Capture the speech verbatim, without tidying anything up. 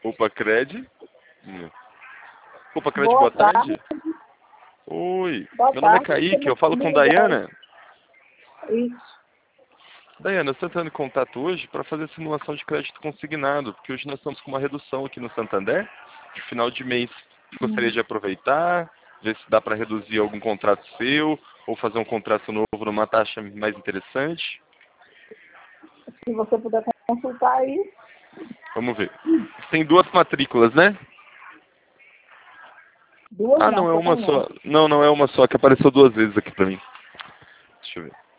Opa, Cred. Hum. Opa, Cred, Boa boa tarde. tarde. Oi, Boa meu nome é tarde. Kaique, eu falo com Tudo Dayana. bem? Isso. Dayana, eu estou entrando em contato hoje para fazer simulação de crédito consignado, porque hoje nós estamos com uma redução aqui no Santander, de final de mês. Gostaria Hum. de aproveitar, ver se dá para reduzir algum contrato seu, ou fazer um contrato novo numa taxa mais interessante. Se você puder consultar aí. Vamos ver. Tem duas matrículas, né? Duas Ah, não, não, é só uma tem uma. só. Não, não é uma só, que apareceu duas vezes aqui para mim. Deixa eu ver.